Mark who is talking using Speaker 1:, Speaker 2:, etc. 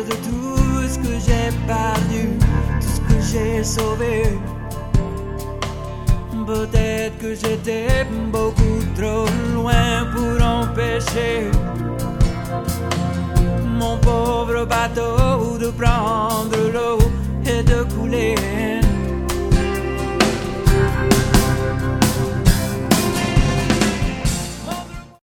Speaker 1: de tout ce que j'ai perdu, tout ce que j'ai sauvé. Peut-être que j'étais beaucoup trop loin pour empêcher mon pauvre bateau de prendre